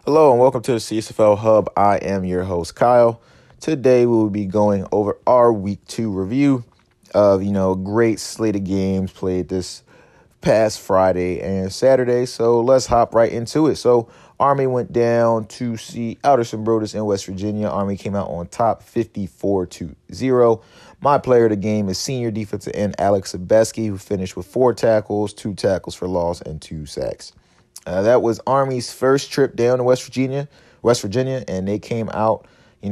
Hello and welcome to the CSFL Hub. I am your host, Kyle. Today we will be going over our Week 2 review of, a great slate of games played this past Friday and Saturday. So let's hop right into it. So Army went down to see Alderson Broaddus in West Virginia. Army came out on top 54-0. My player of the game is senior defensive end Alex Sebeski, who finished with 4 tackles, 2 tackles for loss, and 2 sacks. That was Army's first trip down to West Virginia, and they came out,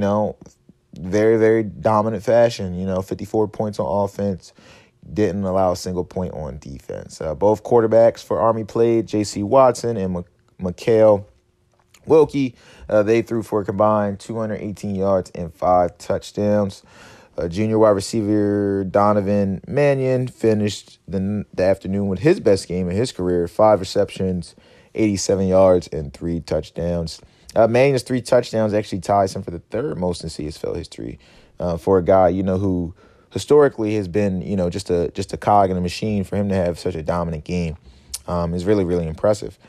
very, very dominant fashion. 54 points on offense, didn't allow a single point on defense. Both quarterbacks for Army played, J.C. Watson and Mikhail Wilkie. They threw for a combined 218 yards and 5 touchdowns. Junior wide receiver Donovan Mannion finished the afternoon with his best game in his career, 5 receptions, 87 yards, and 3 touchdowns. Mannion's 3 touchdowns actually ties him for the third most in CSFL history for a guy, who historically has been, just a cog in a machine. For him to have such a dominant game is really, really impressive.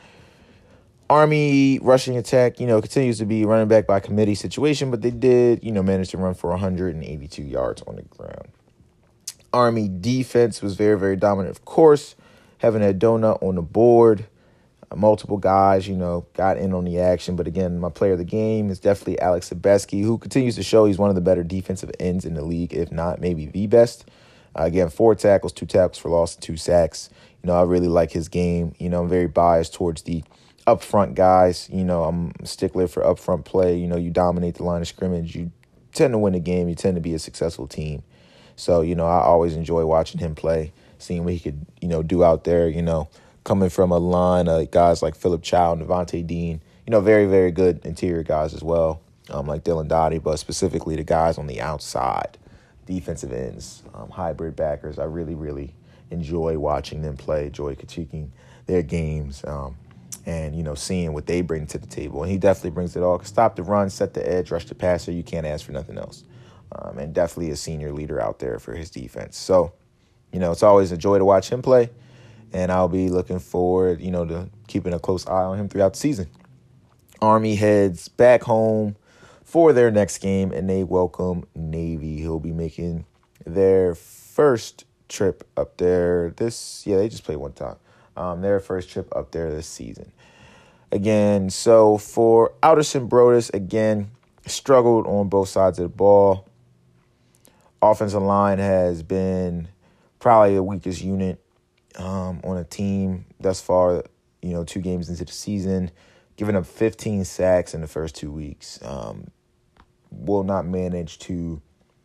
Army rushing attack, continues to be running back by committee situation, but they did, manage to run for 182 yards on the ground. Army defense was very, very dominant, of course, having a donut on the board. Multiple guys, got in on the action. But again, my player of the game is definitely Alex Sebeski, who continues to show he's one of the better defensive ends in the league, if not maybe the best. Again, 4 tackles, 2 tackles for loss, and 2 sacks. I really like his game. I'm very biased towards the upfront guys. I'm a stickler for upfront play. You dominate the line of scrimmage. You tend to win the game. You tend to be a successful team. So, I always enjoy watching him play, seeing what he could, do out there, coming from a line of guys like Philip Chow and Devontae Dean, very, very good interior guys as well, like Dylan Dottie, but specifically the guys on the outside, defensive ends, hybrid backers. I really, really enjoy watching them play, enjoy critiquing their games, and, seeing what they bring to the table. And he definitely brings it all. Stop the run, set the edge, rush the passer. You can't ask for nothing else. And definitely a senior leader out there for his defense. So, it's always a joy to watch him play. And I'll be looking forward, to keeping a close eye on him throughout the season. Army heads back home for their next game, and they welcome Navy. He'll be making their first trip up there they just played one time. Their first trip up there this season. Again, so for Alderson Broaddus, again, struggled on both sides of the ball. Offensive line has been probably the weakest unit on a team thus far, 2 games into the season, giving up 15 sacks in the first 2 weeks. Will not manage to,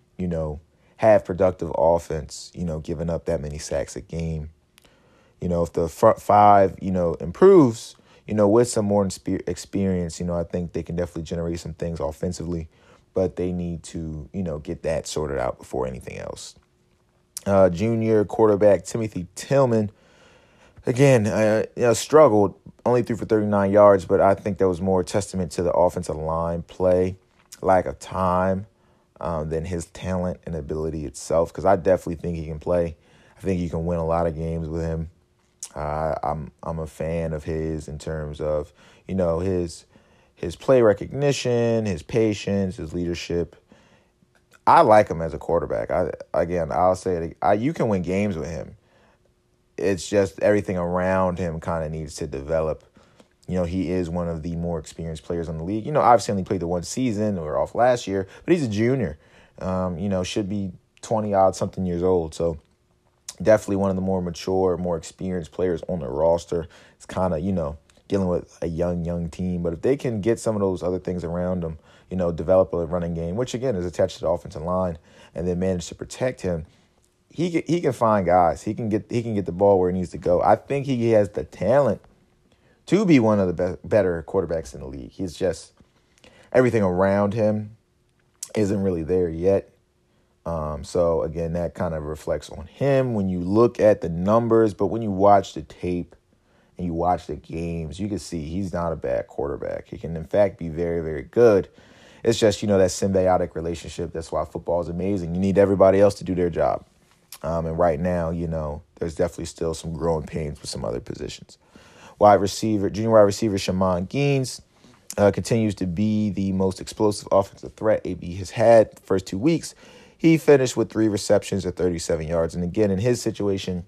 have productive offense, giving up that many sacks a game. If the front 5, improves, with some more experience, I think they can definitely generate some things offensively, but they need to, get that sorted out before anything else. Junior quarterback Timothy Tillman, again, struggled, only threw for 39 yards, but I think that was more a testament to the offensive line play, lack of time, than his talent and ability itself, because I definitely think he can play. I think you can win a lot of games with him. I'm a fan of his in terms of, his play recognition, his patience, his leadership. I like him as a quarterback. I'll say it. You can win games with him. It's just everything around him kind of needs to develop. He is one of the more experienced players in the league. Obviously only played the one season or off last year, but he's a junior. Should be 20-odd something years old. So definitely one of the more mature, more experienced players on the roster. It's kind of, dealing with a young team. But if they can get some of those other things around them, develop a running game, which again is attached to the offensive line, and then manage to protect him, he can find guys. He can get the ball where it needs to go. I think he has the talent to be one of the better quarterbacks in the league. He's just everything around him isn't really there yet. So again, that kind of reflects on him when you look at the numbers, but when you watch the tape and you watch the games, you can see he's not a bad quarterback. He can in fact be very, very good. It's just, that symbiotic relationship. That's why football is amazing. You need everybody else to do their job. And right now, there's definitely still some growing pains with some other positions. Junior wide receiver Shaman Gaines continues to be the most explosive offensive threat AB has had the first 2 weeks. He finished with 3 receptions at 37 yards. And again, in his situation,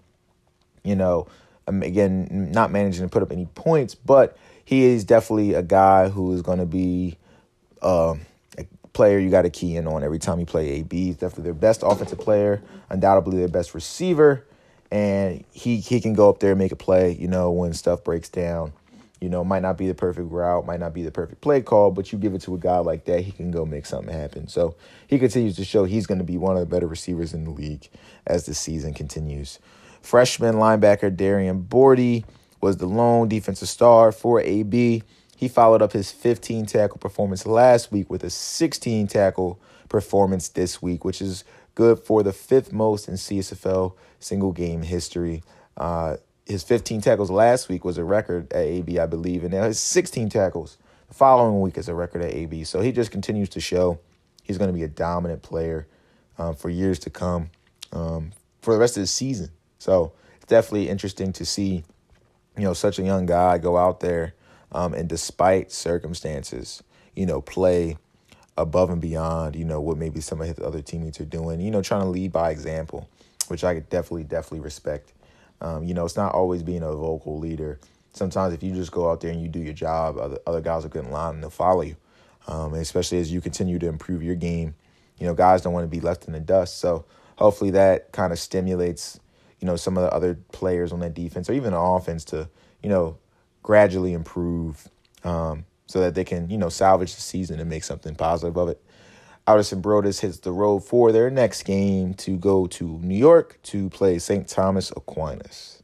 again, not managing to put up any points, but he is definitely a guy who is going to be a player you got to key in on every time you play AB. He's definitely their best offensive player, undoubtedly their best receiver, and he can go up there and make a play, when stuff breaks down. Might not be the perfect route, might not be the perfect play call, but you give it to a guy like that, he can go make something happen. So he continues to show he's going to be one of the better receivers in the league as the season continues. Freshman linebacker Darian Bordy was the lone defensive star for AB. He followed up his 15-tackle performance last week with a 16-tackle performance this week, which is good for the 5th most in CSFL single-game history. His 15 tackles last week was a record at AB, I believe, and now his 16 tackles the following week is a record at AB. So he just continues to show he's going to be a dominant player for years to come for the rest of the season. So it's definitely interesting to see, such a young guy go out there and despite circumstances, play above and beyond, what maybe some of his other teammates are doing, trying to lead by example, which I could definitely respect. It's not always being a vocal leader. Sometimes if you just go out there and you do your job, other guys will get in line and they'll follow you. And especially as you continue to improve your game, guys don't want to be left in the dust. So hopefully that kind of stimulates, some of the other players on that defense or even the offense to, gradually improve so that they can, salvage the season and make something positive of it. Addison Brodus hits the road for their next game to go to New York to play St. Thomas Aquinas.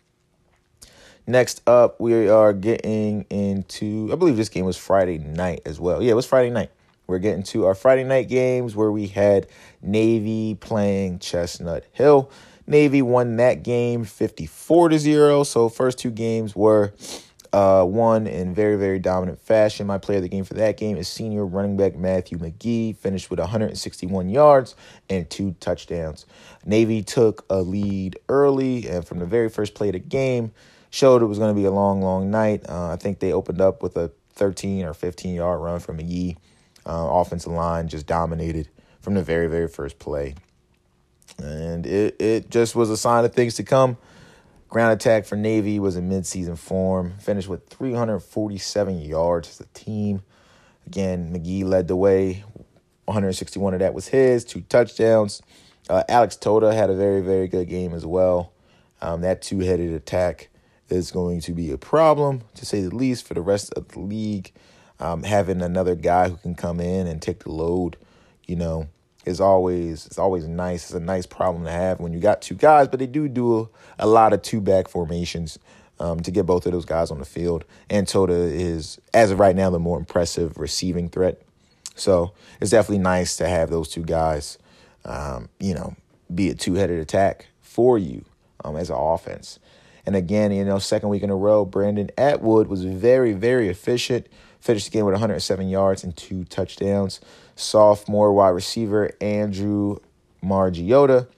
Next up, we are getting into, I believe this game was Friday night as well. Yeah, it was Friday night. We're getting to our Friday night games where we had Navy playing Chestnut Hill. Navy won that game 54-0. So first 2 games were won in very, very dominant fashion. My player of the game for that game is senior running back Matthew McGee, finished with 161 yards and 2 touchdowns. Navy took a lead early, and from the very first play of the game, showed it was going to be a long, long night. I think they opened up with a 13 or 15-yard run from McGee. Offensive line just dominated from the very, very first play. And it just was a sign of things to come. Ground attack for Navy was in midseason form, finished with 347 yards as a team. Again, McGee led the way. 161 of that was his, 2 touchdowns. Alex Toda had a very, very good game as well. That 2-headed attack is going to be a problem, to say the least, for the rest of the league. Having another guy who can come in and take the load, is always nice. It's a nice problem to have when you got 2 guys, but they do a lot of 2-back formations to get both of those guys on the field. And Toda is, as of right now, the more impressive receiving threat. So it's definitely nice to have those 2 guys, be a 2-headed attack for you as an offense. And again, second week in a row, Brandon Atwood was very, very efficient. Finished the game with 107 yards and 2 touchdowns. Sophomore wide receiver Andrew Margiota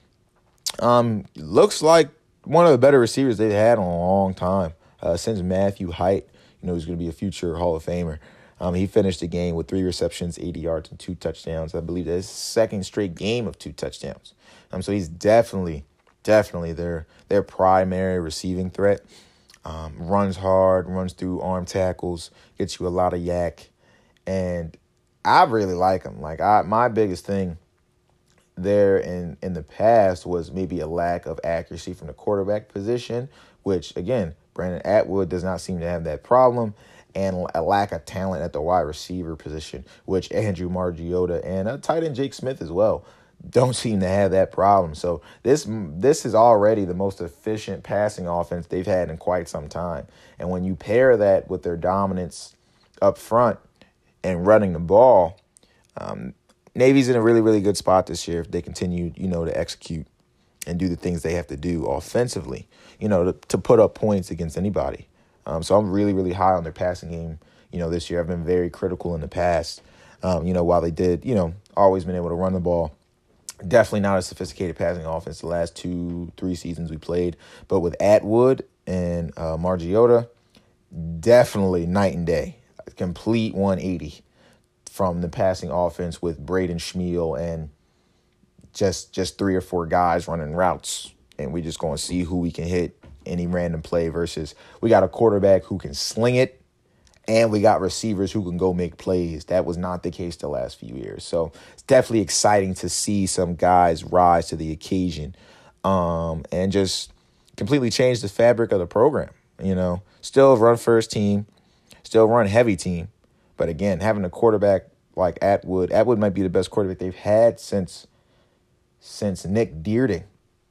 looks like one of the better receivers they've had in a long time. Since Matthew Height, he's going to be a future Hall of Famer. He finished the game with 3 receptions, 80 yards, and 2 touchdowns. I believe that's his second straight game of 2 touchdowns. So he's definitely their primary receiving threat. Runs hard, runs through arm tackles, gets you a lot of yak, and I really like him. My biggest thing there in the past was maybe a lack of accuracy from the quarterback position, which, again, Brandon Atwood does not seem to have that problem, and a lack of talent at the wide receiver position, which Andrew Margiota and tight end Jake Smith as well don't seem to have that problem. So this is already the most efficient passing offense they've had in quite some time. And when you pair that with their dominance up front and running the ball, Navy's in a really, really good spot this year if they continue, to execute and do the things they have to do offensively, to put up points against anybody. So I'm really, really high on their passing game, this year. I've been very critical in the past, while they did, always been able to run the ball. Definitely not a sophisticated passing offense the last 2-3 seasons we played. But with Atwood and Margiota, definitely night and day. complete 180 from the passing offense with Braden Schmeal and just 3 or 4 guys running routes. And we just going to see who we can hit any random play versus we got a quarterback who can sling it and we got receivers who can go make plays. That was not the case the last few years. So it's definitely exciting to see some guys rise to the occasion and just completely change the fabric of the program. Still run first team, still run heavy team. But again, having a quarterback like Atwood might be the best quarterback they've had since Nick Dearden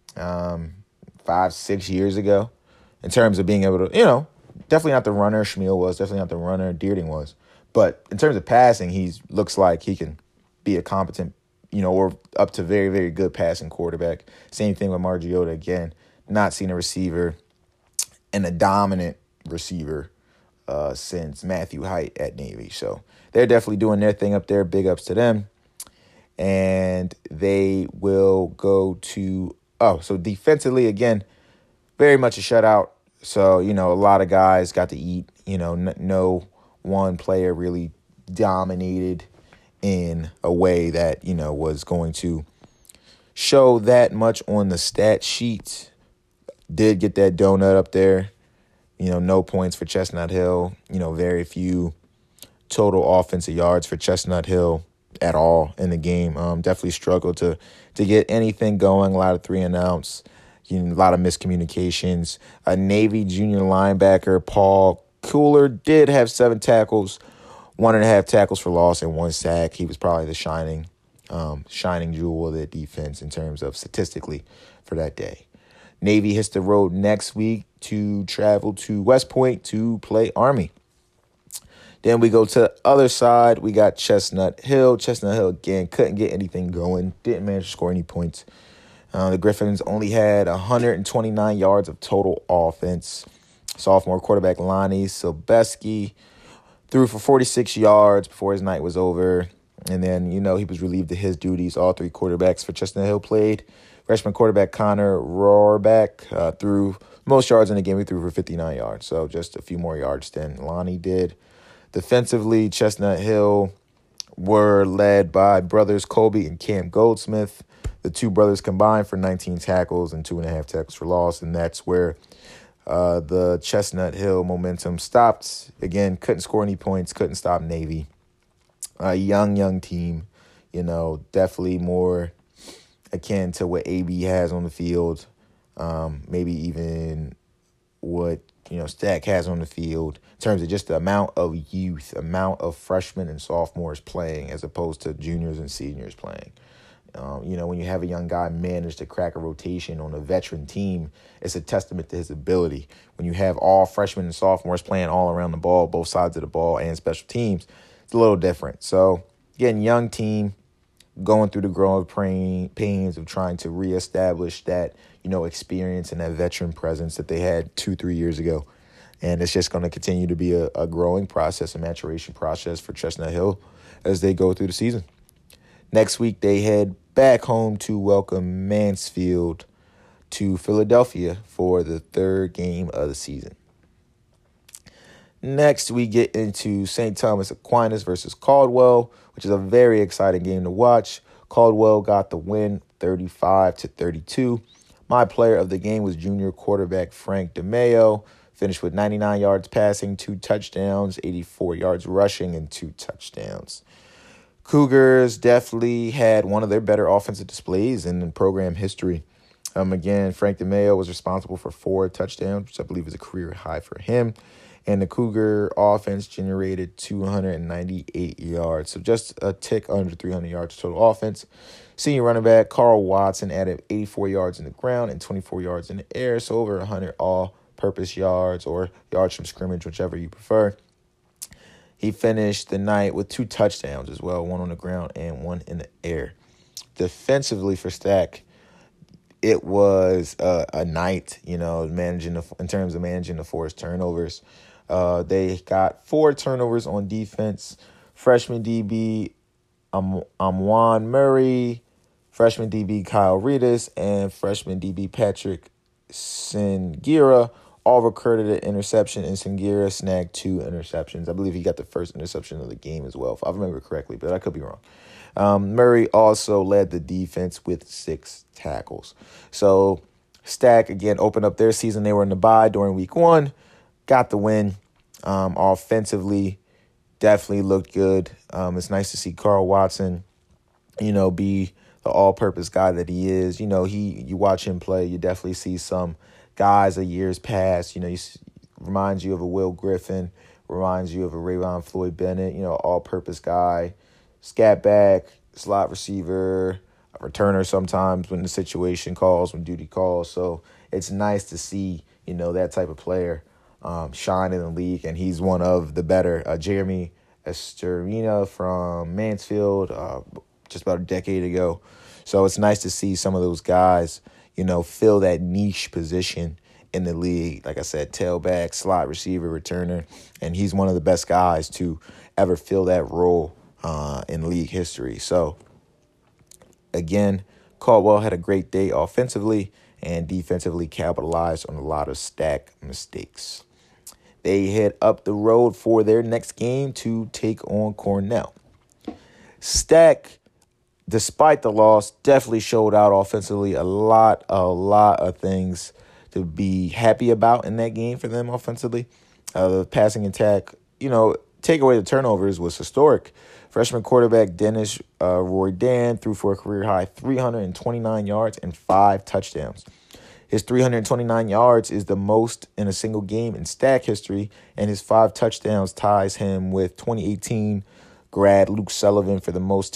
5-6 years ago in terms of being able to, definitely not the runner Schmeal was, definitely not the runner Dearden was. But in terms of passing, he looks like he can be a competent, or up to very, very good passing quarterback. Same thing with Margiota. Again, not seen a receiver and a dominant receiver since Matthew Height at Navy. So they're definitely doing their thing up there. Big ups to them. And they will go to, so defensively, again, very much a shutout. So, a lot of guys got to eat. No one player really dominated in a way that, was going to show that much on the stat sheet. Did get that donut up there. No points for Chestnut Hill. Very few total offensive yards for Chestnut Hill at all in the game. Definitely struggled to get anything going. A lot of 3-and-outs. A lot of miscommunications. A Navy junior linebacker, Paul Cooler, did have 7 tackles, 1.5 tackles for loss, and 1 sack. He was probably the shining jewel of the defense in terms of statistically for that day. Navy hits the road next week to travel to West Point to play Army. Then we go to the other side. We got Chestnut Hill. Chestnut Hill, again, couldn't get anything going. Didn't manage to score any points. The Griffins only had 129 yards of total offense. Sophomore quarterback Lonnie Silbeski threw for 46 yards before his night was over. And then, he was relieved of his duties. All 3 quarterbacks for Chestnut Hill played. Freshman quarterback Connor Rohrbeck threw most yards in the game. He threw for 59 yards, so just a few more yards than Lonnie did. Defensively, Chestnut Hill were led by brothers Colby and Cam Goldsmith. The 2 brothers combined for 19 tackles and 2.5 tackles for loss, and that's where the Chestnut Hill momentum stopped. Again, couldn't score any points, couldn't stop Navy. A young team, definitely more akin to what AB has on the field, maybe even what, Stack has on the field in terms of just the amount of youth, amount of freshmen and sophomores playing as opposed to juniors and seniors playing. When you have a young guy manage to crack a rotation on a veteran team, it's a testament to his ability. When you have all freshmen and sophomores playing all around the ball, both sides of the ball and special teams, it's a little different. So, again, young team going through the growing pains of trying to reestablish that, experience and that veteran presence that they had 2-3 years ago. And it's just going to continue to be a growing process, a maturation process for Chestnut Hill as they go through the season. Next week, they head back home to welcome Mansfield to Philadelphia for the 3rd game of the season. Next, we get into St. Thomas Aquinas versus Caldwell, which is a very exciting game to watch. Caldwell got the win 35-32. My player of the game was junior quarterback Frank DeMeo. Finished with 99 yards passing, 2 touchdowns, 84 yards rushing, and 2 touchdowns. Cougars definitely had one of their better offensive displays in program history. Again, Frank DeMeo was responsible for 4 touchdowns, which I believe is a career high for him. And the Cougar offense generated 298 yards. So just a tick under 300 yards total offense. Senior running back Carl Watson added 84 yards in the ground and 24 yards in the air. So over 100 all-purpose yards or yards from scrimmage, whichever you prefer. He finished the night with 2 touchdowns as well, 1 on the ground and 1 in the air. Defensively for Stack, it was a night, in terms of managing the forced turnovers. They got 4 turnovers on defense. Freshman DB Amwan Murray, freshman DB Kyle Reedus, and freshman DB Patrick Singira All recorded an interception, and Sangira snagged 2 interceptions. I believe he got the first interception of the game as well, if I remember correctly, but I could be wrong. Murray also led the defense with 6 tackles. So Stack, again, opened up their season. They were in the bye during week 1, got the win. Offensively, definitely looked good. It's nice to see Carl Watson, be the all-purpose guy that he is. You watch him play, you definitely see some guys of years past. Reminds you of a Will Griffin, reminds you of a Rayvon Floyd Bennett, all-purpose guy, scat back, slot receiver, a returner sometimes when the situation calls, when duty calls. So it's nice to see, that type of player shine in the league, and he's one of the better. Jeremy Esterina from Mansfield, just about a decade ago. So it's nice to see some of those guys, fill that niche position in the league. Like I said, tailback, slot receiver, returner, and he's one of the best guys to ever fill that role in league history. So again, Caldwell had a great day offensively and defensively capitalized on a lot of Stack mistakes. They head up the road for their next game to take on Cornell. Stack, despite the loss, definitely showed out offensively. A lot of things to be happy about in that game for them offensively. The passing attack, take away the turnovers, was historic. Freshman quarterback Dennis Roydan threw for a career-high 329 yards and 5 touchdowns. His 329 yards is the most in a single game in Stack history, and his 5 touchdowns ties him with 2018 grad Luke Sullivan for the most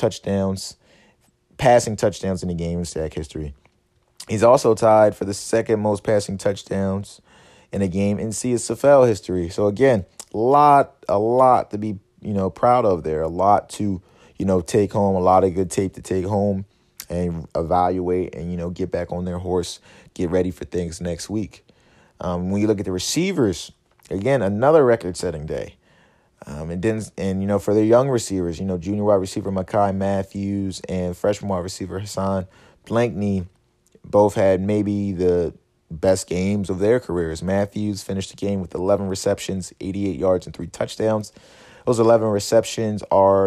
passing touchdowns in a game in Stack history. He's also tied for the second most passing touchdowns in a game in CSFL history. So again, a lot to be, proud of there. A lot to, take home, a lot of good tape to take home and evaluate and, get back on their horse, get ready for things next week. When you look at the receivers, again, another record-setting day. For their young receivers, junior wide receiver Makai Matthews and freshman wide receiver Hassan Blankney both had maybe the best games of their careers. Matthews finished the game with 11 receptions, 88 yards, and 3 touchdowns. Those 11 receptions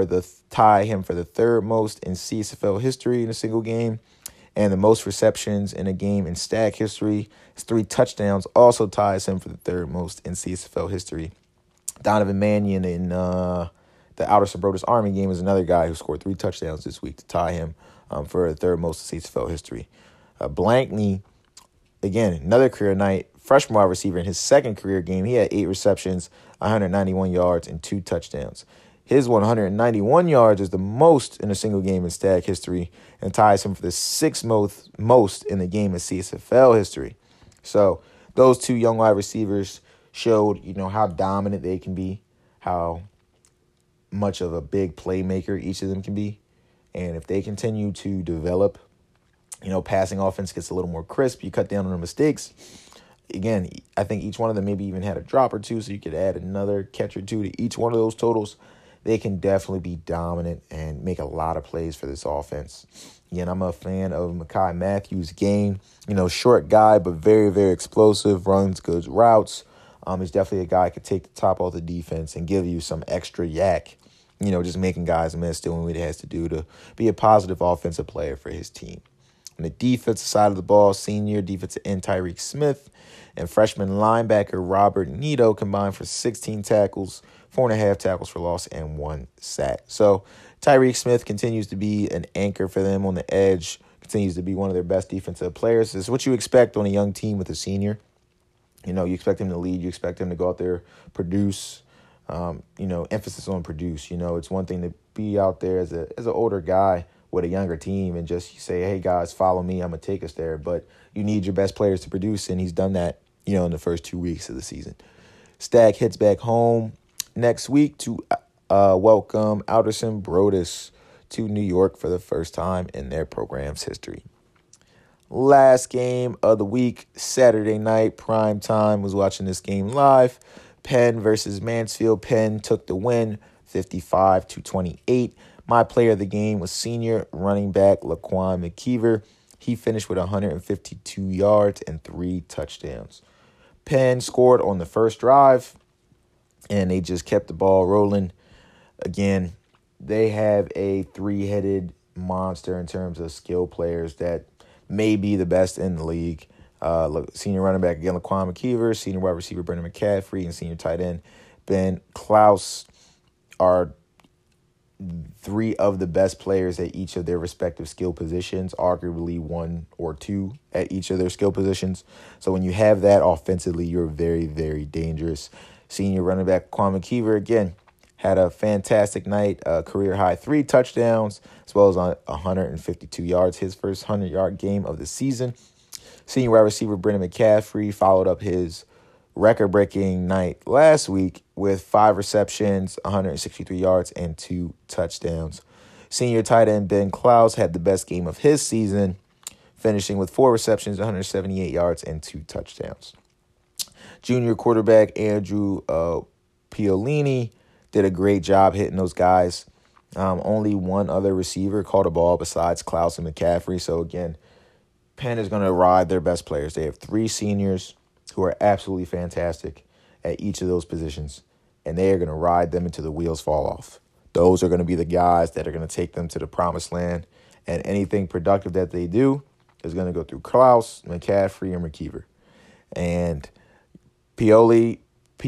tie him for the third most in CSFL history in a single game, and the most receptions in a game in Stack history. His 3 touchdowns also ties him for the third most in CSFL history. Donovan Mannion in the Outer Sabrotis Army game is another guy who scored 3 touchdowns this week to tie him for the third most in CSFL history. Blankney, again, another career night, freshman wide receiver in his second career game. He had 8 receptions, 191 yards, and 2 touchdowns. His 191 yards is the most in a single game in Stack history and ties him for the 6th most in the game in CSFL history. So those 2 young wide receivers showed, how dominant they can be, how much of a big playmaker each of them can be. And if they continue to develop, passing offense gets a little more crisp, you cut down on the mistakes. Again, I think each one of them maybe even had a drop or 2, so you could add another catch or 2 to each one of those totals. They can definitely be dominant and make a lot of plays for this offense. Again, I'm a fan of Makai Matthews' game. Short guy, but very, very explosive, runs good routes. He's definitely a guy who could take the top off the defense and give you some extra yak, just making guys miss, doing what he has to do to be a positive offensive player for his team. On the defensive side of the ball, senior defensive end Tyreek Smith and freshman linebacker Robert Nito combined for 16 tackles, 4.5 tackles for loss, and 1 sack. So Tyreek Smith continues to be an anchor for them on the edge, continues to be one of their best defensive players. This is what you expect on a young team with a senior. You expect him to lead. You expect him to go out there, produce, emphasis on produce. It's one thing to be out there as an older guy with a younger team and just say, hey, guys, follow me. I'm going to take us there. But you need your best players to produce, and he's done that, in the first 2 weeks of the season. Stack heads back home next week to welcome Outer Sabrotis to New York for the first time in their program's history. Last game of the week, Saturday night, prime time, was watching this game live. Penn versus Mansfield. Penn took the win, 55-28. My player of the game was senior running back Laquan McKeever. He finished with 152 yards and 3 touchdowns. Penn scored on the first drive, and they just kept the ball rolling. Again, they have a three-headed monster in terms of skill players that may be the best in the league. Senior running back, again, Laquan McKeever, senior wide receiver, Brendan McCaffrey, and senior tight end, Ben Klaus are three of the best players at each of their respective skill positions, arguably one or two at each of their skill positions. So when you have that offensively, you're very, very dangerous. Senior running back Quan McKeever, again, had a fantastic night, career high 3 touchdowns, as well as 152 yards, his first 100-yard game of the season. Senior wide receiver Brendan McCaffrey followed up his record-breaking night last week with 5 receptions, 163 yards, and 2 touchdowns. Senior tight end Ben Klaus had the best game of his season, finishing with 4 receptions, 178 yards, and 2 touchdowns. Junior quarterback Andrew Piolini did a great job hitting those guys. Only one other receiver caught a ball besides Klaus and McCaffrey. So, again, Penn is going to ride their best players. They have 3 seniors who are absolutely fantastic at each of those positions, and they are going to ride them until the wheels fall off. Those are going to be the guys that are going to take them to the promised land, and anything productive that they do is going to go through Klaus, McCaffrey, and McKeever. And Piolini,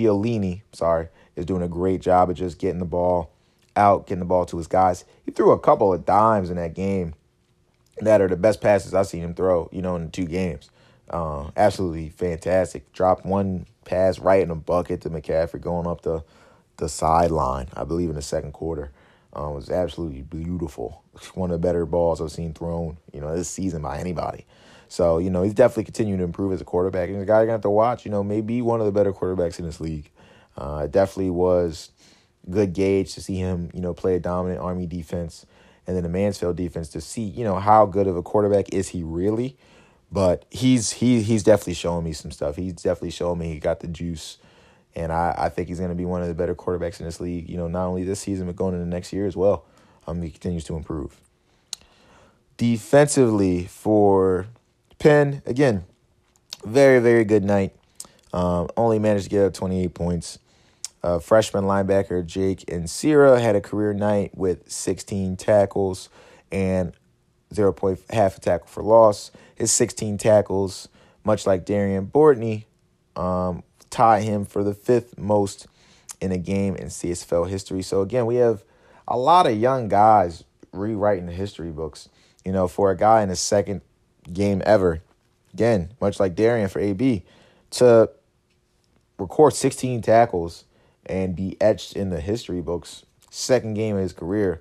is doing a great job of just getting the ball out, getting the ball to his guys. He threw a couple of dimes in that game that are the best passes I've seen him throw, in the 2 games. Absolutely fantastic. Dropped one pass right in a bucket to McCaffrey going up the sideline, I believe in the second quarter. It was absolutely beautiful. One of the better balls I've seen thrown, this season by anybody. So, he's definitely continuing to improve as a quarterback. And he's a guy you're going to have to watch, maybe one of the better quarterbacks in this league. It definitely was good gauge to see him, play a dominant Army defense and then the Mansfield defense to see, how good of a quarterback is he really. But he's definitely showing me some stuff. He's definitely showing me he got the juice. And I think he's going to be one of the better quarterbacks in this league, not only this season, but going into next year as well. He continues to improve. Defensively for Penn, again, very, very good night. Only managed to get up 28 points. Freshman linebacker Jake Nsira had a career night with 16 tackles and 0.5 a tackle for loss. His 16 tackles, much like Darian Bortney, tie him for the 5th most in a game in CSFL history. So, again, we have a lot of young guys rewriting the history books. For a guy in his 2nd game ever, again, much like Darian for AB, to record 16 tackles and be etched in the history books, 2nd game of his career,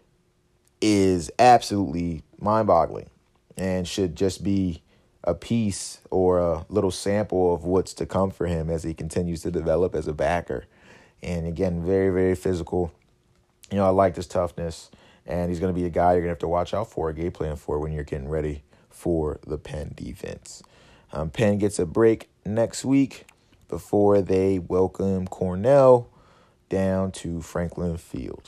is absolutely mind-boggling and should just be a piece or a little sample of what's to come for him as he continues to develop as a backer. And again, very, very physical. I like his toughness, and he's going to be a guy you're going to have to watch out for, a game plan for when you're getting ready for the Penn defense. Penn gets a break next week before they welcome Cornell down to Franklin Field.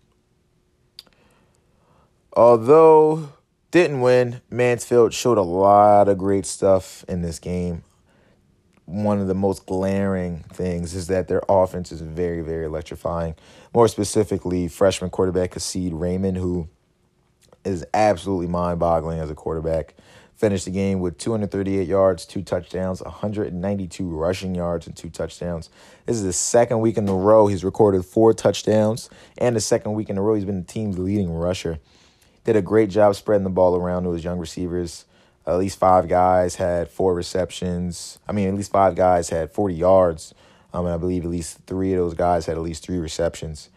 Although didn't win, Mansfield showed a lot of great stuff in this game. One of the most glaring things is that their offense is very, very electrifying. More specifically, freshman quarterback Kasid Raymond, who is absolutely mind-boggling as a quarterback. Finished the game with 238 yards, 2 touchdowns, 192 rushing yards, and 2 touchdowns. This is the 2nd week in a row he's recorded 4 touchdowns, and the 2nd week in a row he's been the team's leading rusher. Did a great job spreading the ball around to his young receivers. At least 5 guys had 4 receptions. At least 5 guys had 40 yards. And I believe at least 3 of those guys had at least 3 receptions.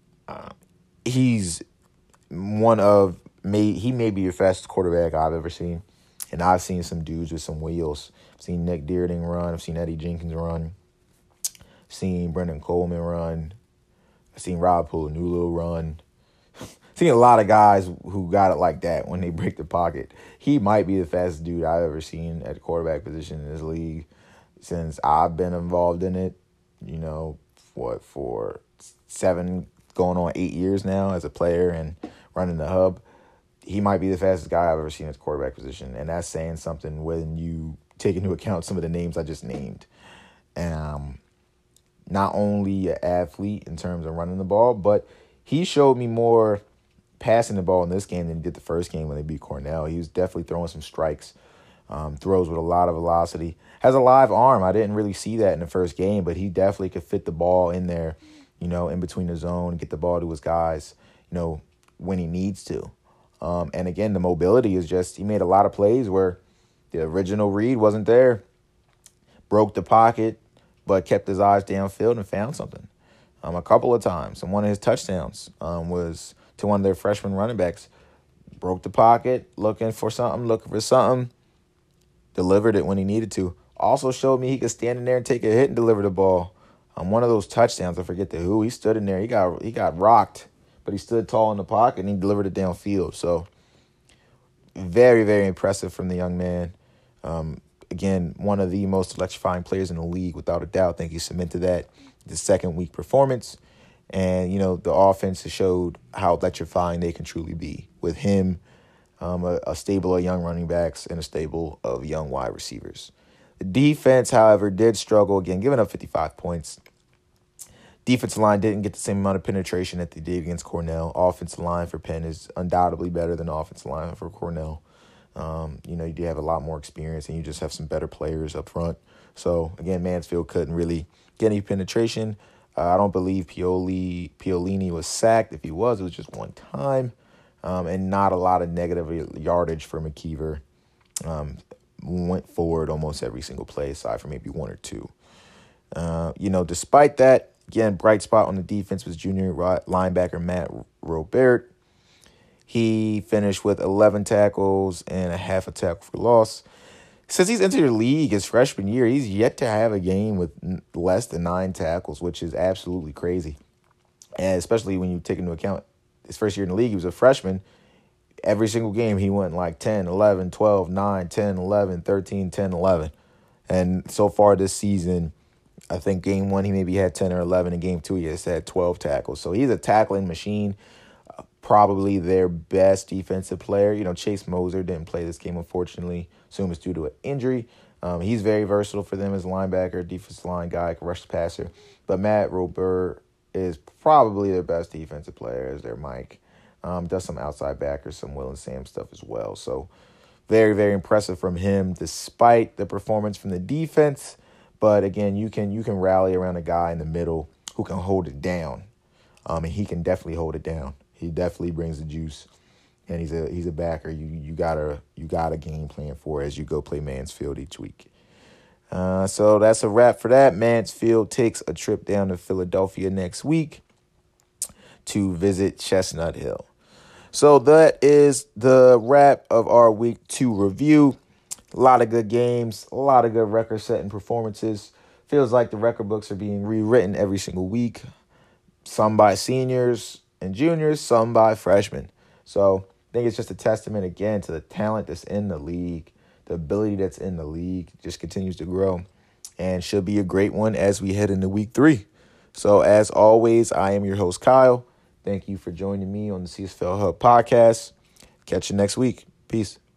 He's he may be the fastest quarterback I've ever seen. And I've seen some dudes with some wheels. I've seen Nick Dearding run. I've seen Eddie Jenkins run. I've seen Brendan Coleman run. I've seen Rob Pulanulo run. I've seen a lot of guys who got it like that when they break the pocket. He might be the fastest dude I've ever seen at the quarterback position in this league since I've been involved in it, for 7 going on 8 years now as a player and running the hub. He might be the fastest guy I've ever seen at the quarterback position, and that's saying something when you take into account some of the names I just named. Not only an athlete in terms of running the ball, but he showed me more passing the ball in this game than he did the first game when they beat Cornell. He was definitely throwing some strikes, throws with a lot of velocity. Has a live arm. I didn't really see that in the first game, but he definitely could fit the ball in there, in between the zone, get the ball to his guys, when he needs to. And again, the mobility is just, he made a lot of plays where the original read wasn't there. Broke the pocket, but kept his eyes downfield and found something a couple of times. And one of his touchdowns was to one of their freshman running backs. Broke the pocket, looking for something, delivered it when he needed to. Also showed me he could stand in there and take a hit and deliver the ball. One of those touchdowns, I forget who, he stood in there. He got rocked, but he stood tall in the pocket and he delivered it downfield. So very, very impressive from the young man. Again, one of the most electrifying players in the league, without a doubt. I think he cemented that the second week performance. And, the offense has showed how electrifying they can truly be with him, a stable of young running backs and a stable of young wide receivers. The defense, however, did struggle, again, giving up 55 points. Defensive line didn't get the same amount of penetration that they did against Cornell. Offensive line for Penn is undoubtedly better than offensive line for Cornell. You do have a lot more experience and you just have some better players up front. So, again, Mansfield couldn't really get any penetration. I don't believe Piolini was sacked. If he was, it was just one time. And not a lot of negative yardage for McKeever. Went forward almost every single play, aside from maybe one or two. Despite that, again, bright spot on the defense was junior linebacker Matt Robert. He finished with 11 tackles and a half a tackle for loss. Since he's entered the league his freshman year, he's yet to have a game with less than 9 tackles, which is absolutely crazy. And especially when you take into account his first year in the league, he was a freshman. Every single game, he went like 10, 11, 12, 9, 10, 11, 13, 10, 11. And so far this season, I think game 1, he maybe had 10 or 11. In game 2, he has had 12 tackles. So he's a tackling machine. Probably their best defensive player. Chase Moser didn't play this game, unfortunately. Assume it's due to an injury. He's very versatile for them as a linebacker, defensive line guy, can rush the passer. But Matt Robert is probably their best defensive player as their Mike. Does some outside backer, some Will and Sam stuff as well. So very, very impressive from him despite the performance from the defense. But again, you can rally around a guy in the middle who can hold it down. And he can definitely hold it down. He definitely brings the juice, and he's a backer. You got a game plan for as you go play Mansfield each week. So that's a wrap for that. Mansfield takes a trip down to Philadelphia next week to visit Chestnut Hill. So that is the wrap of our week 2 review. A lot of good games, a lot of good record-setting performances. Feels like the record books are being rewritten every single week. Some by seniors and juniors, some by freshmen. So I think it's just a testament, again, to the talent that's in the league. The ability that's in the league just continues to grow and should be a great one as we head into week 3. So as always, I am your host, Kyle. Thank you for joining me on the CSFL Hub podcast. Catch you next week. Peace.